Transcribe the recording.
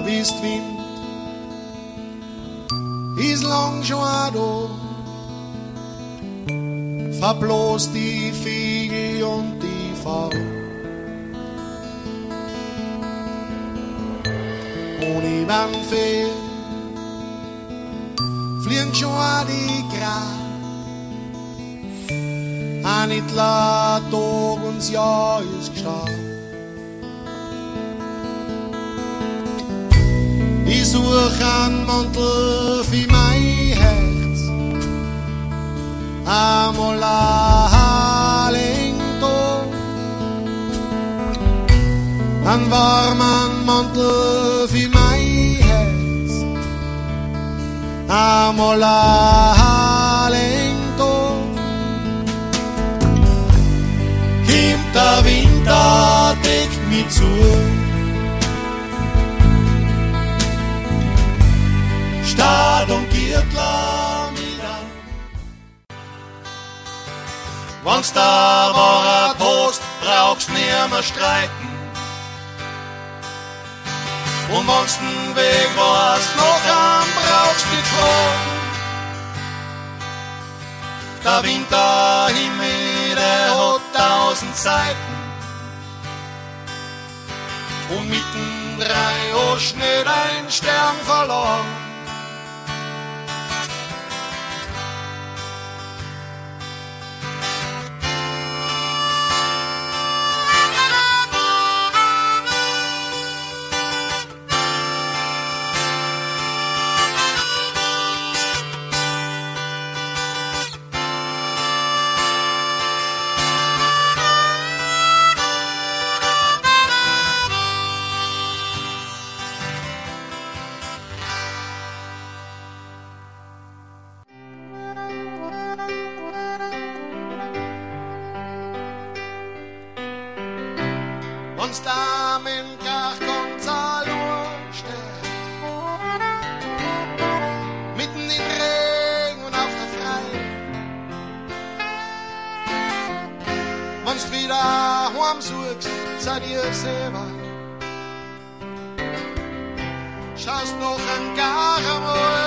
ist Wind, ist lang schon da, verblost die Vögel und die Farbe. Ohne Wandfee fliegen schon die Grab, ein etler Tag und das Jahr ist gestorben. Ich such einen Mantel für mein Herz, einmal allein da. Einen warmen Mantel für mein Herz, einmal allein da. Kommt der Winter, deckt mich zu, Stadt und Gürtler wieder. Wenn's da Wort hast, brauchst nimmer streiten. Und wenn's den Weg warst, noch einen brauchst nicht fragen. Der Winterhimmel, der hat 1000 Seiten. Und mittendrin hast nicht ein Stern verloren. Wenn's da mit Krach Gonzalo steht, mitten im Regen und auf der Frei. Wenn's wieder heim suchst, sei dir selber, schaust noch ein gar einmal